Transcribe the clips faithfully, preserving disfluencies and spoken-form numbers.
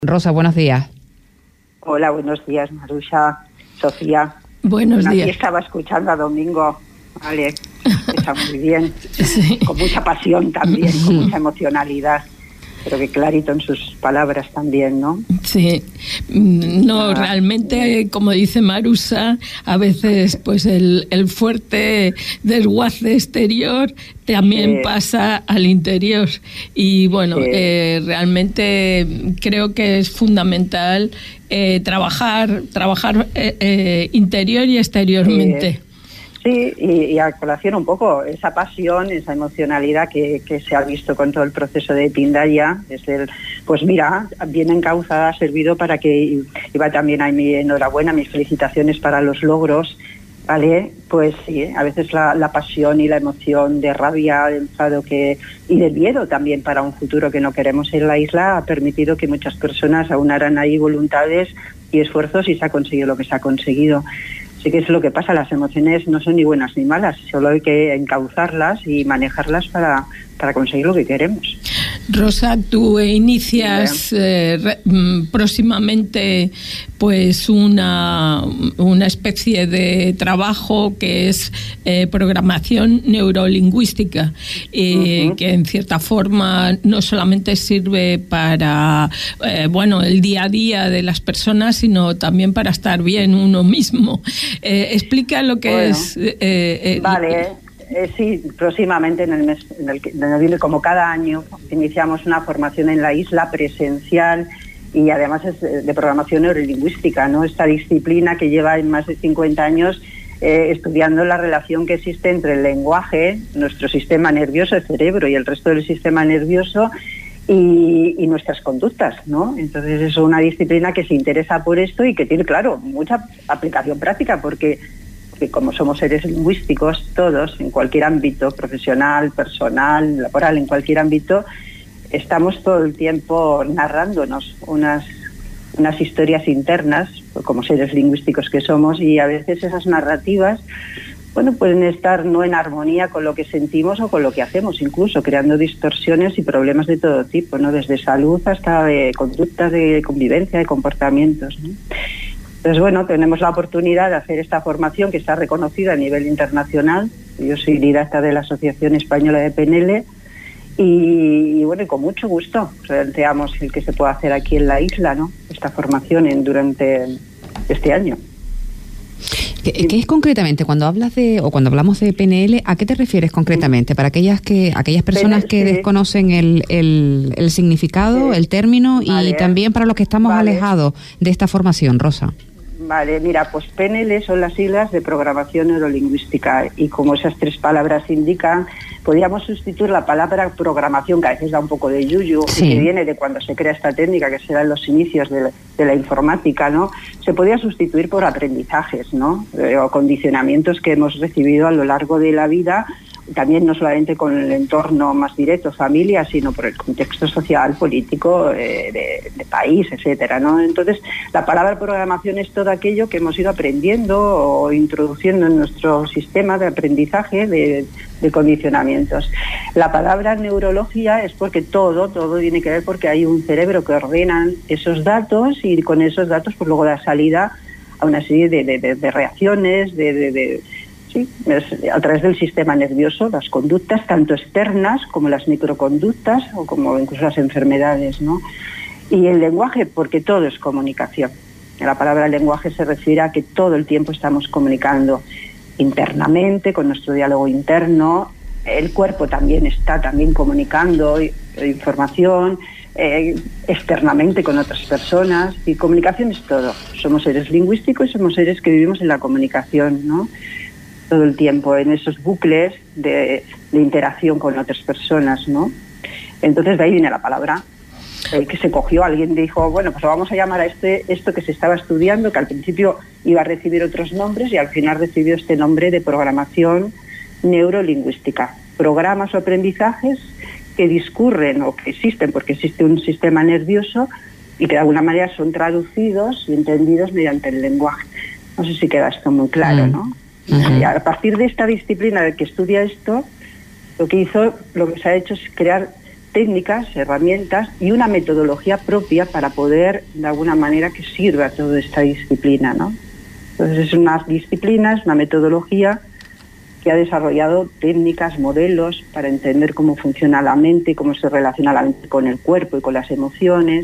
Rosa, buenos días. Hola, buenos días, Maruxa, Sofía. Buenos bueno, días. Aquí estaba escuchando a Domingo, vale, está muy bien, sí. Con mucha pasión también, con mucha emocionalidad. Pero que clarito en sus palabras también, ¿no? Sí, no, ah, realmente, como dice Maruxa, a veces pues el, el fuerte desguace exterior también sí. pasa al interior. Y bueno, sí. eh, realmente creo que es fundamental eh, trabajar, trabajar eh, eh, interior y exteriormente. Sí. Sí, y, y a colación un poco esa pasión, esa emocionalidad que, que se ha visto con todo el proceso de Tindaya, es el, pues mira, bien encauzada ha servido para que, iba también a mi enhorabuena, mis felicitaciones para los logros, ¿vale? Pues sí, a veces la, la pasión y la emoción de rabia, de enfado que, y de miedo también para un futuro que no queremos en la isla ha permitido que muchas personas aunaran ahí voluntades y esfuerzos y se ha conseguido lo que se ha conseguido. Sí que es lo que pasa, las emociones no son ni buenas ni malas, solo hay que encauzarlas y manejarlas para, para conseguir lo que queremos. Rosa, tú inicias eh, re, próximamente pues una, una especie de trabajo que es eh, programación neurolingüística, eh, uh-huh. que en cierta forma no solamente sirve para eh, bueno el día a día de las personas, sino también para estar bien uno mismo. Eh, explica lo que bueno, es... Eh, eh, vale, eh, sí, próximamente en el mes, en el, en el, como cada año, iniciamos una formación en la isla presencial y además es de programación neurolingüística, ¿no? Esta disciplina que lleva en más de cincuenta años eh, estudiando la relación que existe entre el lenguaje, nuestro sistema nervioso, el cerebro y el resto del sistema nervioso, Y, y nuestras conductas, ¿no? Entonces es una disciplina que se interesa por esto y que tiene, claro, mucha aplicación práctica porque, porque como somos seres lingüísticos todos, en cualquier ámbito, profesional, personal, laboral, en cualquier ámbito, estamos todo el tiempo narrándonos unas, unas historias internas, como seres lingüísticos que somos, y a veces esas narrativas bueno, pueden estar no en armonía con lo que sentimos o con lo que hacemos, incluso creando distorsiones y problemas de todo tipo, ¿no? Desde salud hasta de conductas, de convivencia, de comportamientos, ¿no? Entonces, bueno, tenemos la oportunidad de hacer esta formación que está reconocida a nivel internacional. Yo soy didacta de la Asociación Española de P N L y, y bueno, y con mucho gusto planteamos el que se pueda hacer aquí en la isla, ¿no? Esta formación en, durante este año. ¿Qué, ¿Qué es concretamente cuando hablas de o cuando hablamos de P N L? ¿A qué te refieres concretamente? Para aquellas que aquellas personas que sí. desconocen el, el, el significado, sí. el término vale. y también para los que estamos vale. alejados de esta formación, Rosa. Vale, mira, pues P N L son las siglas de programación neurolingüística y como esas tres palabras indican, podríamos sustituir la palabra programación, que a veces da un poco de yuyu, sí. que viene de cuando se crea esta técnica, que será en los inicios de la, de la informática, ¿no? Se podría sustituir por aprendizajes, ¿no? Eh, o condicionamientos que hemos recibido a lo largo de la vida, también no solamente con el entorno más directo, familia, sino por el contexto social, político, eh, de, de país, etcétera, ¿no? Entonces, la palabra programación es todo aquello que hemos ido aprendiendo o introduciendo en nuestro sistema de aprendizaje de, de condicionamientos. La palabra neurología es porque todo, todo tiene que ver porque hay un cerebro que ordena esos datos y con esos datos pues luego da salida a una serie de, de, de, de reacciones, de... de, de Sí, a través del sistema nervioso, las conductas tanto externas como las microconductas o como incluso las enfermedades, ¿no? Y el lenguaje, porque todo es comunicación. La palabra lenguaje se refiere a que todo el tiempo estamos comunicando internamente, con nuestro diálogo interno. El cuerpo también está también comunicando información, eh, externamente con otras personas. Y comunicación es todo. Somos seres lingüísticos y somos seres que vivimos en la comunicación, ¿no? Todo el tiempo en esos bucles de, de interacción con otras personas, ¿no? Entonces de ahí viene la palabra eh, que se cogió. Alguien dijo, bueno, pues lo vamos a llamar a este esto que se estaba estudiando, que al principio iba a recibir otros nombres y al final recibió este nombre de programación neurolingüística. Programas o aprendizajes que discurren o que existen porque existe un sistema nervioso y que de alguna manera son traducidos y entendidos mediante el lenguaje. No sé si queda esto muy claro, mm. ¿no? Uh-huh. Y a partir de esta disciplina de que estudia esto, lo que hizo, lo que se ha hecho es crear técnicas, herramientas y una metodología propia para poder, de alguna manera, que sirva toda esta disciplina, ¿no? Entonces es una disciplina, es una metodología que ha desarrollado técnicas, modelos para entender cómo funciona la mente, cómo se relaciona la mente con el cuerpo y con las emociones.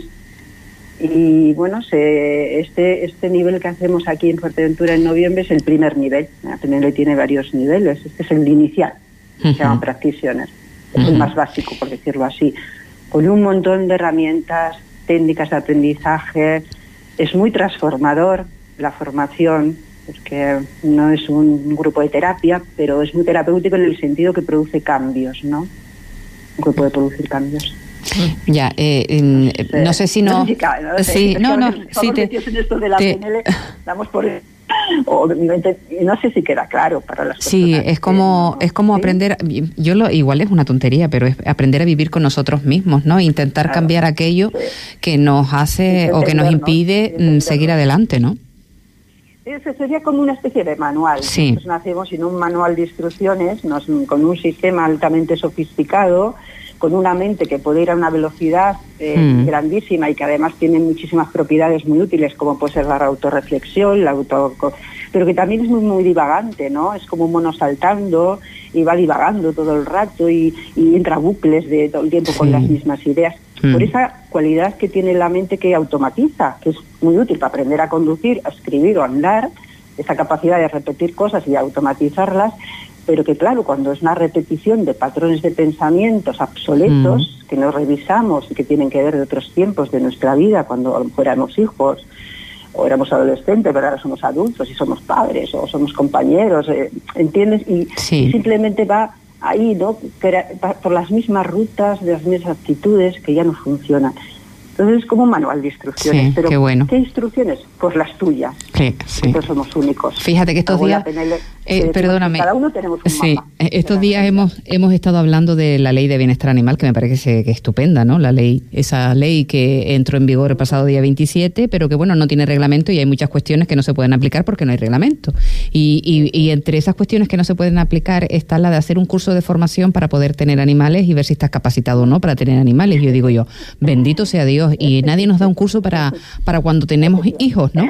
Y bueno, se, este, este nivel que hacemos aquí en Fuerteventura en noviembre es el primer nivel. La P N L tiene varios niveles. Este es el inicial, uh-huh. Se llama Practitioner. Es uh-huh. el más básico, por decirlo así. Con un montón de herramientas, técnicas de aprendizaje. Es muy transformador la formación, porque no es un grupo de terapia, pero es muy terapéutico en el sentido que produce cambios, ¿no? Un grupo puede producir cambios. Ya, eh, eh, no sé si no... No sé si cabe, ¿no? Sí, es no, no, sí te... en esto de la te... P N L, damos por... O, no sé si queda claro para las personas. Sí, es como que, es como ¿sí? aprender, yo lo igual es una tontería, pero es aprender a vivir con nosotros mismos, ¿no? Intentar claro, cambiar aquello sí. que nos hace o que nos impide seguir adelante, ¿no? Ese sería como una especie de manual. Sí. Nosotros nacemos sin un manual de instrucciones, nos, con un sistema altamente sofisticado, con una mente que puede ir a una velocidad eh, mm. grandísima y que además tiene muchísimas propiedades muy útiles, como puede ser la autorreflexión, la auto, pero que también es muy, muy divagante, ¿no? Es como un mono saltando y va divagando todo el rato y, y entra a bucles de todo el tiempo sí. con las mismas ideas. Mm. Por esa cualidad que tiene la mente que automatiza, que es muy útil para aprender a conducir, a escribir o a andar, esa capacidad de repetir cosas y automatizarlas, pero que claro, cuando es una repetición de patrones de pensamientos obsoletos, mm. que no revisamos y que tienen que ver de otros tiempos de nuestra vida, cuando a lo mejor éramos hijos, o éramos adolescentes, pero ahora somos adultos y somos padres, o somos compañeros, eh, ¿entiendes? Y, sí. y simplemente va ahí, ¿no? Por las mismas rutas, de las mismas actitudes que ya no funcionan. Entonces es como un manual de instrucciones. Sí, pero qué bueno. ¿Qué instrucciones? Pues las tuyas. Sí, sí. Nosotros somos únicos. Fíjate que estos días... Eh, perdóname. Cada uno tenemos un sí, mapa. Estos días hemos hemos estado hablando de la ley de bienestar animal, que me parece que es estupenda, ¿no? La ley, esa ley que entró en vigor el pasado día veintisiete, pero que bueno, no tiene reglamento y hay muchas cuestiones que no se pueden aplicar porque no hay reglamento. Y, y, y entre esas cuestiones que no se pueden aplicar está la de hacer un curso de formación para poder tener animales y ver si estás capacitado o no para tener animales. Yo digo yo, bendito sea Dios, y nadie nos da un curso para, para cuando tenemos hijos, ¿no?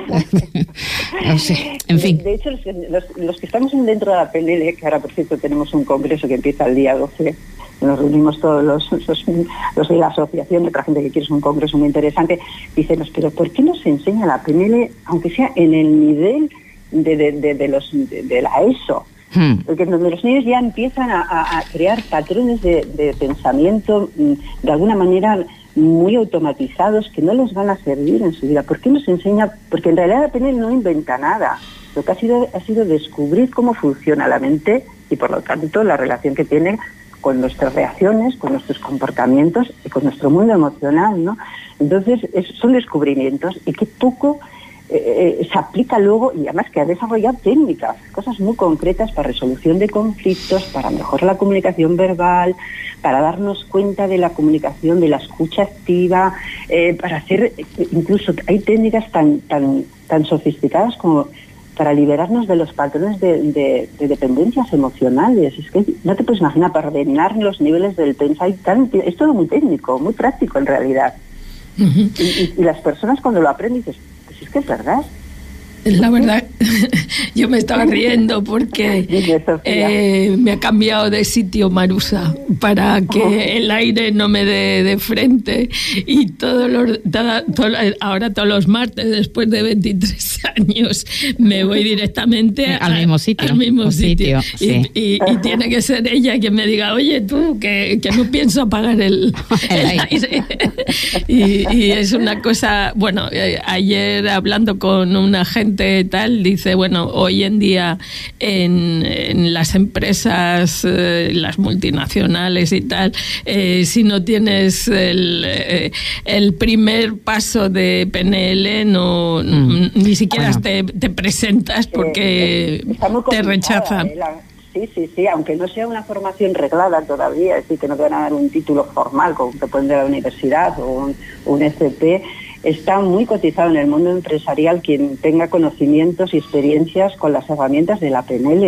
No sé, en fin. De hecho, los, los que estamos dentro de la P N L, que ahora por cierto tenemos un congreso que empieza el día doce, nos reunimos todos los, los, los de la asociación, otra gente que quiere, es un congreso muy interesante, dicen, pero ¿por qué nos enseña la P N L, aunque sea en el nivel de, de, de, de, los, de, de la ESO? Hmm. Porque donde los niños ya empiezan a, a crear patrones de, de pensamiento de alguna manera muy automatizados que no les van a servir en su vida. ¿Por qué nos enseña? Porque en realidad la P N L no inventa nada. Lo que ha sido ha sido descubrir cómo funciona la mente y por lo tanto la relación que tiene con nuestras reacciones, con nuestros comportamientos y con nuestro mundo emocional, ¿no? Entonces es, son descubrimientos y que poco eh, se aplica luego, y además que ha desarrollado técnicas, cosas muy concretas para resolución de conflictos, para mejorar la comunicación verbal, para darnos cuenta de la comunicación, de la escucha activa, eh, para hacer, incluso hay técnicas tan tan tan sofisticadas como para liberarnos de los patrones de, de, de dependencias emocionales. Es que no te puedes imaginar, para ordenar los niveles del pensamiento, es todo muy técnico, muy práctico en realidad. Uh-huh. y, y, y las personas cuando lo aprenden dices, pues es que es verdad. La verdad, yo me estaba riendo porque eh, me ha cambiado de sitio Marusa para que el aire no me dé de frente y todos los, toda, todo, ahora todos los martes después de veintitrés años me voy directamente a, al mismo sitio, al mismo sitio, sitio sí. y, y, y tiene que ser ella quien me diga, oye tú, que, que no pienso apagar el, el aire. y, y es una cosa, bueno, eh, ayer hablando con una gente tal, dice, bueno, hoy en día en, en las empresas, eh, las multinacionales y tal, eh, si no tienes el, eh, el primer paso de P N L, no, mm. ni siquiera bueno. te, te presentas porque eh, te rechazan. Eh, la... Sí, sí, sí, aunque no sea una formación reglada todavía, es decir, que no te van a dar un título formal como te pueden dar a la universidad o un, un F P, está muy cotizado en el mundo empresarial quien tenga conocimientos y experiencias con las herramientas de la P N L.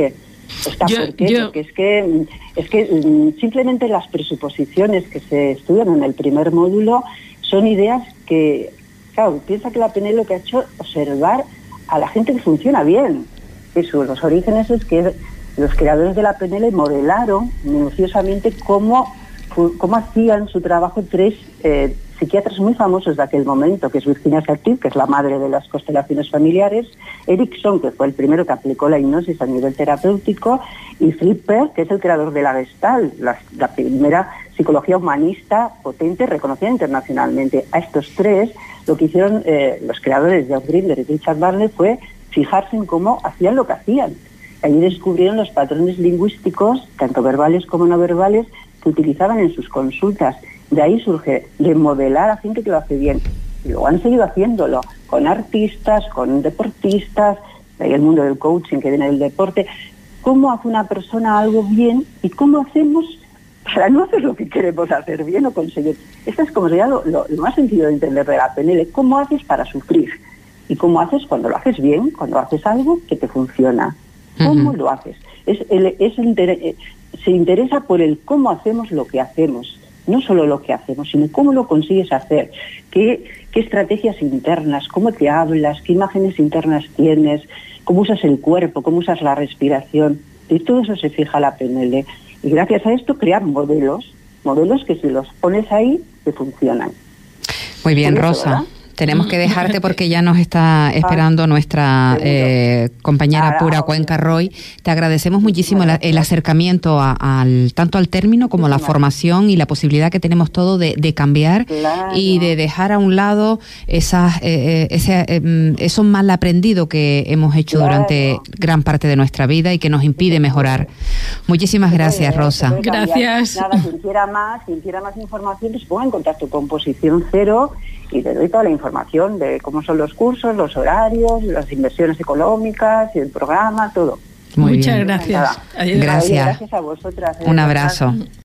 ¿Está yo, por qué? Yo... Porque es que, es que simplemente las presuposiciones que se estudian en el primer módulo son ideas que, claro, piensa que la P N L lo que ha hecho es observar a la gente que funciona bien. Eso, los orígenes es que los creadores de la P N L modelaron minuciosamente cómo, cómo hacían su trabajo tres eh, psiquiatras muy famosos de aquel momento, que es Virginia Satir, que es la madre de las constelaciones familiares, Erickson, que fue el primero que aplicó la hipnosis a nivel terapéutico, y Flipper, que es el creador de la Gestalt, la, la primera psicología humanista potente reconocida internacionalmente. A estos tres, lo que hicieron eh, los creadores de John Grinder y Richard Barnett fue fijarse en cómo hacían lo que hacían. Allí descubrieron los patrones lingüísticos, tanto verbales como no verbales, que utilizaban en sus consultas. De ahí surge de modelar a gente que lo hace bien. Y luego han seguido haciéndolo con artistas, con deportistas, de ahí el mundo del coaching que viene del deporte. ¿Cómo hace una persona algo bien y cómo hacemos para no hacer lo que queremos hacer bien o conseguir? Esto es como sería lo, lo, lo más sencillo de entender de la P N L. ¿Cómo haces para sufrir? ¿Y cómo haces cuando lo haces bien, cuando haces algo que te funciona? ¿Cómo uh-huh. lo haces? Es el, es el inter- se interesa por el cómo hacemos lo que hacemos. No solo lo que hacemos, sino cómo lo consigues hacer, qué, qué estrategias internas, cómo te hablas, qué imágenes internas tienes, cómo usas el cuerpo, cómo usas la respiración. Y todo eso se fija la P N L. Y gracias a esto crear modelos, modelos que si los pones ahí, te funcionan. Muy bien, Rosa. ¿Verdad? Tenemos que dejarte porque ya nos está esperando nuestra eh, compañera Pura Cuenca Roy. Te agradecemos muchísimo el, el acercamiento a, al tanto al término como a la formación y la posibilidad que tenemos todo de, de cambiar claro. y de dejar a un lado esas, eh, ese, eh, eso mal aprendido que hemos hecho claro. durante gran parte de nuestra vida y que nos impide mejorar. Muchísimas gracias, Rosa. Gracias. Nada, quien quiera más, quien quiera más información, pues ponga en contacto con Posición Cero y te doy toda la información de cómo son los cursos, los horarios, las inversiones económicas, el programa, todo. Muy Muchas bien. gracias. Gracias. Gracias a vosotras. Un abrazo.